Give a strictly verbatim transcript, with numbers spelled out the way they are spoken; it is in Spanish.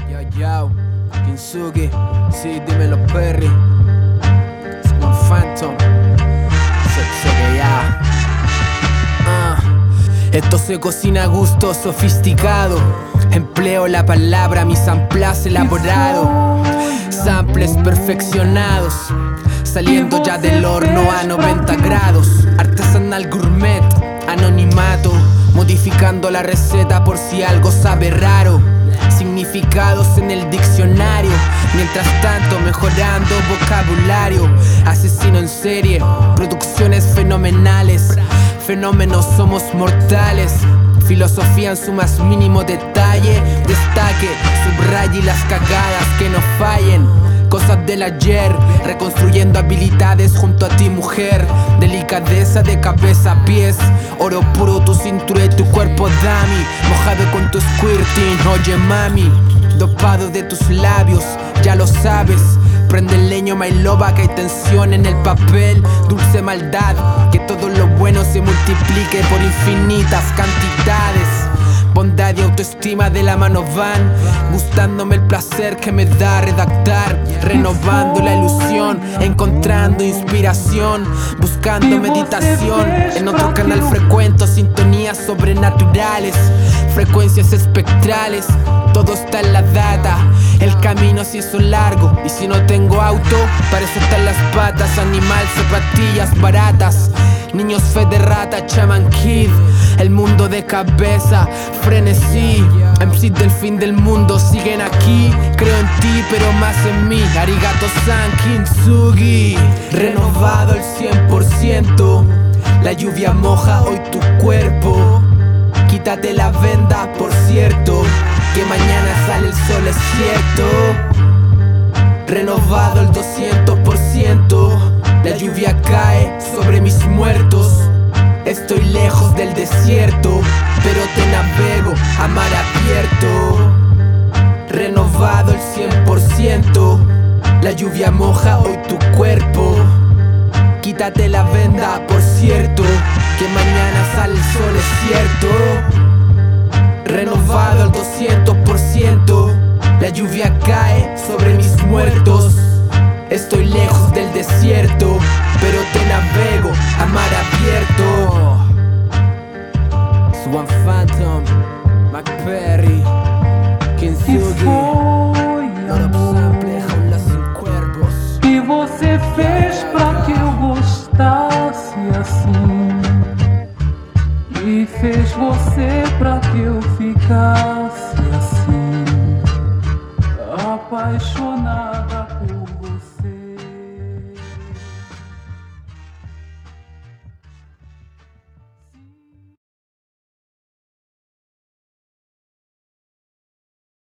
Yo, yo, Kintsugi, sí, dímelo Perry. Swan Phantom, sé, sé que ya. Ah, esto se cocina a gusto sofisticado. Empleo la palabra, mi samplace elaborado. Samples perfeccionados, saliendo ya del horno a noventa grados. Artesanal gourmet, anonimato, modificando la receta por si algo sabe raro. Significados en el diccionario, mientras tanto mejorando vocabulario. Asesino en serie, producciones fenomenales. Fenómenos somos mortales. Filosofía en su más mínimo detalle. Destaque, subraye las cagadas que no fallen. Cosas del ayer, reconstruyendo habilidades junto a ti, mujer. Delicadeza de cabeza a pies. Oro puro tu cintura y tu cuerpo, dami. Mojado con tu squirting, oye mami. Dopado de tus labios, ya lo sabes. Prende el leño, my loba, que hay tensión en el papel. Dulce maldad, que todo lo bueno se multiplique por infinitas cantidades. Bondad y autoestima de la mano van, gustándome el placer que me da redactar. Renovando la ilusión, encontrando inspiración, buscando meditación. En otro canal frecuento sintonías sobrenaturales, frecuencias espectrales. Todo está en la data, el camino se hizo largo. Y si no tengo auto, para eso están las patas. Animal, zapatillas baratas. Niños fe de rata, Chaman Kid. El mundo de cabeza, frenesí. M C del fin del mundo siguen aquí. Creo en ti, pero más en mí. Arigato-san, Kintsugi. Renovado el cien por ciento. La lluvia moja hoy tu cuerpo. Quítate la venda, por cierto, que mañana sale el sol, es cierto. Renovado el doscientos por ciento. La lluvia cae sobre mis muertos. Estoy lejos del desierto, pero te navego a mar abierto. Renovado el cien por ciento. La lluvia moja hoy tu cuerpo. Quítate la venda, por cierto, que mañana sale el sol, es cierto. Renovado al doscientos por ciento. La lluvia cae sobre mis muertos. Estoy lejos del desierto, pero te navego a mar abierto. Swan Phantom, McPerry, Kintsugi. Sample, jaula sin cuervos. Que você fez pra que eu gostasse assim, e fez você pra que eu ficasse assim, apaixonada por